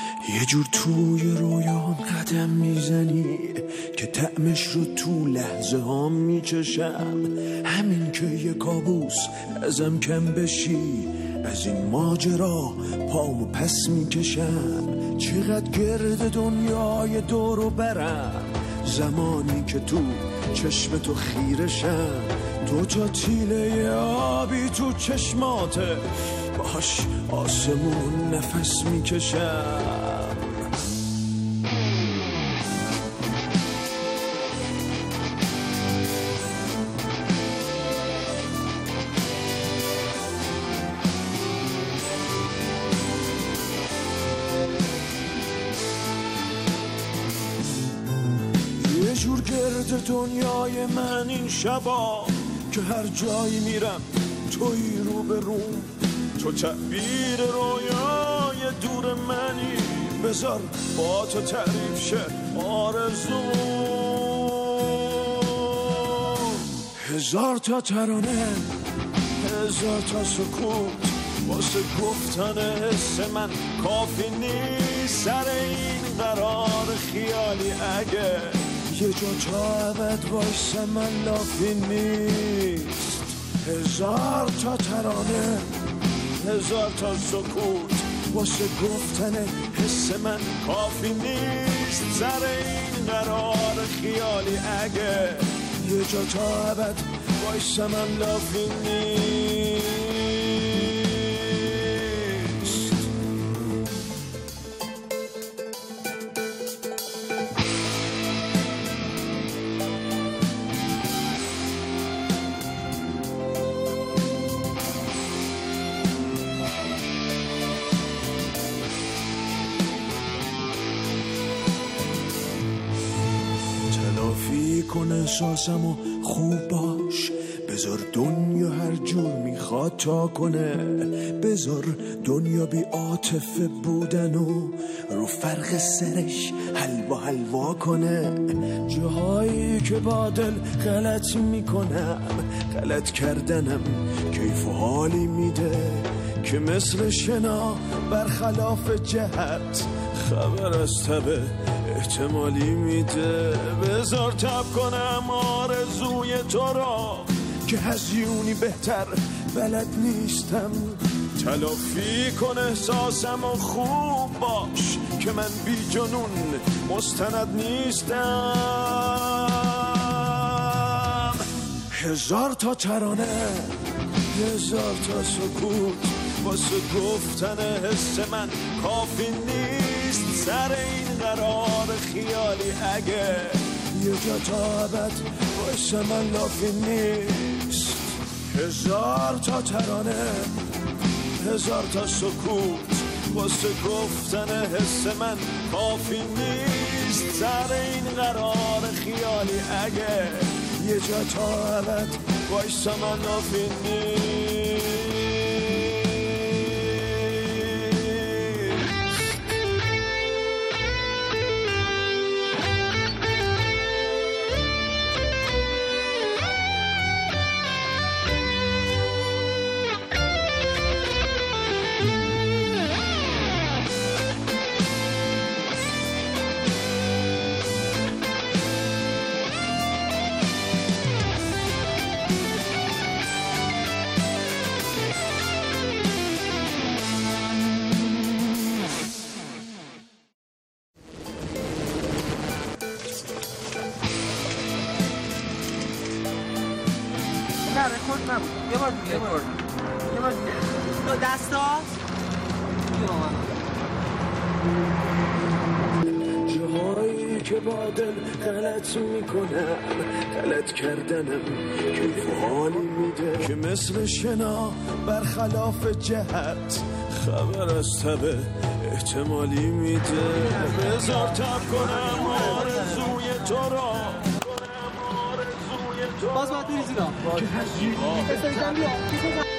یه جور توی رویام قدم میزنی که طعمش رو تو لحظه ها میچشم. همین که یه کابوس ازم کم بشی، از این ماجرا پامو پس میکشم. چقدر گرد دنیای دورو برم، زمانی که تو چشم تو خیرشم. دو تا تیله آبی تو چشماته، باش آسمون نفس میکشم. یه جور گرد دنیای من این شبا که هر جایی میرم توی رو به روم. تو تعبیر رویای دور منی، بذار با تو تعریف شه آرزو. هزار تا ترانه، هزار تا سکوت، واسه گفتن حس من کافی نیست. سر این قرار خیالی اگه یه جا تا ابد وایسه من لافی نیست. هزار تا ترانه، هزار تا سکوت، واسه گفتن حس من کافی نیست. سر این قرار خیالی اگه یه جا تا ابد وایسه من لافی نیست. کن احساسم و خوب باش، بذار دنیا هر جور میخواد تا کنه. بذار دنیا بی عاطفه بودن و رو فرق سرش حلوا کنه. جاهایی که با دل غلط میکنم، غلط کردنم کیف و حالی میده که مثل شنا برخلاف جهت خبر از تبه احتمالی میده. بذار تب کنم آرزوی تو را که هزیونی بهتر بلد نیستم. تلافی کن احساسم و خوب باش که من بی جنون مستند نیستم. هزار تا ترانه، هزار تا سکوت، واسه گفتن حس من کافی نیست. سر این قرار خیالی اگه یه جا تا ابد واسه من لافی نیست. هزار تا ترانه، هزار تا سکوت، واسه گفتن حس من کافی نیست. سر این قرار خیالی اگه یه جا تا ابد واسه من لافی نیست. نه رکورد نبود. یه بار دو دستا جاهایی که با دل غلط میکنم، غلط کردنم کیف و حالی میده که مثل شنا برخلاف جهت خبر از تبه احتمالی میده. بذار تب کنم آرزوی تو را، باز باید بریزی را